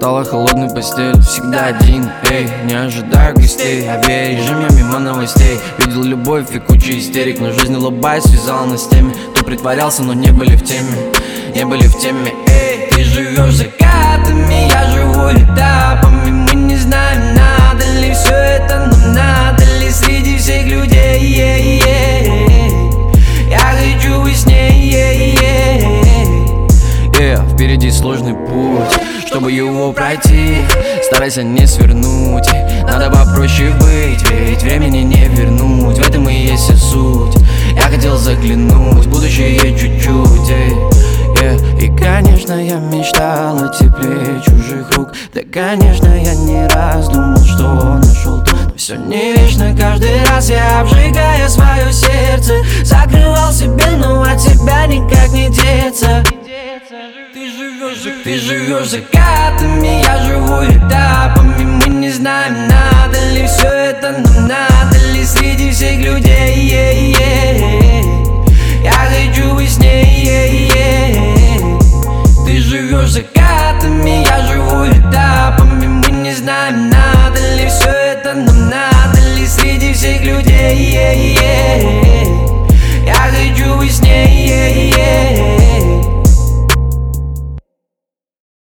стала холодной постель. Всегда один, эй, не ожидаю гостей. Авиарежим, я мимо новостей. Видел любовь и кучу истерик, но жизнь улыбаясь связала нас с теми, кто притворялся, но не были в теме. Не были в теме, эй. Ты живешь закатами, я живу этапами. Мы не знаем, надо ли все это нам, надо ли среди всех людей. Я хочу во сне. Впереди сложный путь, чтобы его пройти, старайся не свернуть. Надо попроще быть, ведь времени не вернуть. В этом и есть вся суть. Я хотел заглянуть в будущее чуть-чуть, И конечно я мечтал о тепле чужих рук. Да конечно я не раз думал, что нашел тут. Но все не вечно, каждый раз я, обжигая свое сердце, закрывал себе, но от тебя никак не деться. Ты живешь закатами, я живу этапами. Мы не знаем, надо ли все это нам, надо ли среди всех людей. Я хочу во сне. Ты живешь закатами, я живу этапами. Мы не знаем, надо ли все это нам, надо ли среди всех людей.